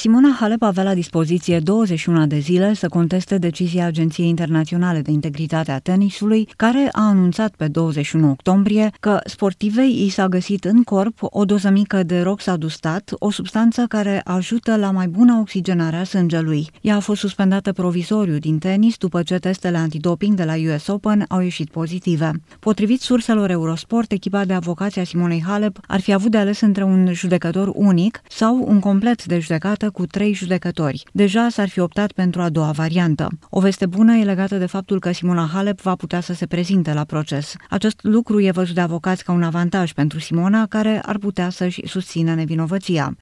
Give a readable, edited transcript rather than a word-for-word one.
Simona Halep avea la dispoziție 21 de zile să conteste decizia Agenției Internaționale de Integritate a Tenisului, care a anunțat pe 21 octombrie că sportivei i s-a găsit în corp o doză mică de roxadustat, o substanță care ajută la mai bună oxigenare a sângelui. Ea a fost suspendată provizoriu din tenis după ce testele antidoping de la US Open au ieșit pozitive. Potrivit surselor Eurosport, echipa de avocați a Simonei Halep ar fi avut de ales între un judecător unic sau un complet de judecată cu 3 judecători. Deja s-ar fi optat pentru a doua variantă. O veste bună e legată de faptul că Simona Halep va putea să se prezinte la proces. Acest lucru e văzut de avocați ca un avantaj pentru Simona, care ar putea să-și susțină nevinovăția.